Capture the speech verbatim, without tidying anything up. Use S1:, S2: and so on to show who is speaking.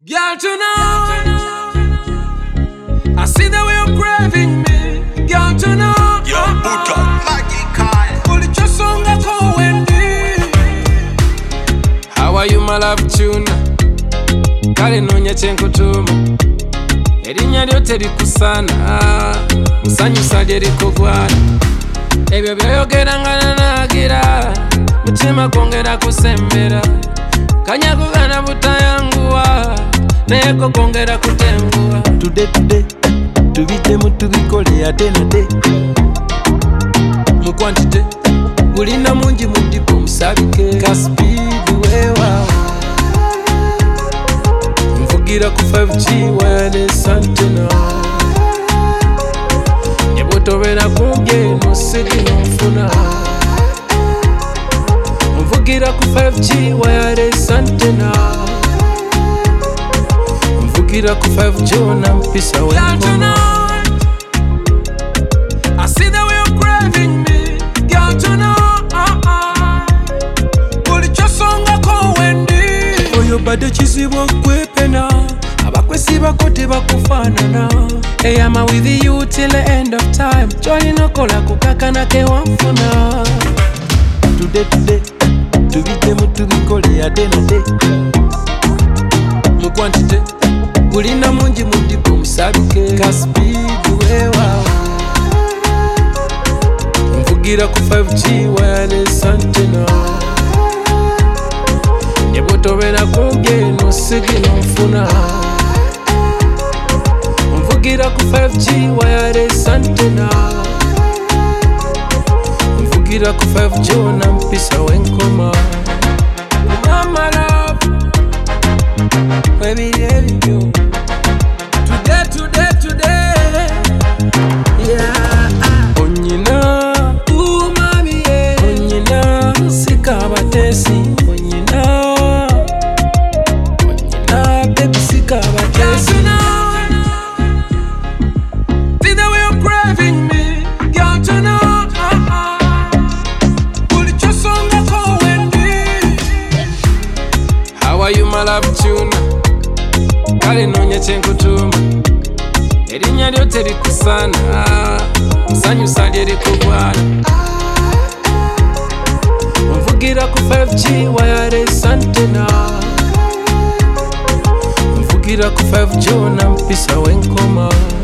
S1: Girl, tonight, I see the way you're craving me. Girl, tonight,
S2: Yo, Buddha, Maggie Kyle.
S1: ulichosonga kwa Wendy. How are you, my love tuna? Kale nonya chenkutuma. Erinya lyote likusana. Musanyusa lyerikugwana. Ebyo byoyogera nga nanagira. Mutima kwongera kusembera. Kanyago gana butayanguwa. Neko kwongera kutenguwa.
S3: Today today tubide mutubikole ate nate
S1: Mu quantity ulina mungi mudipo musabike
S3: ka speed wewa
S1: mvugira ku five G wireless antenna Nyebotobera kumbye no signal nfuna mvugira ku five G wireless antenna mvugira ku five G na mpisa wengoma I see the way you're craving me, girl, tonight. Ulichosonga kwa Wendy.
S3: oyo bade kizibu kwepena abakwesi bakote bakufanana
S1: Hey, I'm with you till the end of time. Johnny no kola kukakana ke wamfuna.
S3: today today tubide mutubikole ate nate
S1: Mu quantity ulina mungi mudipo musabike
S3: ka speed wewa
S1: mvugira ku five G wireless antenna Nyebotobera kumbye no signal nfuna mvugira ku five G wireless antenna mvugira ku five G na mpisa wenkoma Mama love baby you today today today yeah
S3: onyina
S1: umami yeah
S3: onyina
S1: sikabatesi
S3: onyina
S1: onyina baby sikabatesi See the way you're craving me, girl, tonight. Ulichosonga kwa Wendy. How are you, my love tuna? Kale nonya chenkutuma. Erinya lyote likusana. Musanyusa lyerikugwana. Mvugira ku five G wireless antenna. Mvugira ku five G na mpisa wenkoma.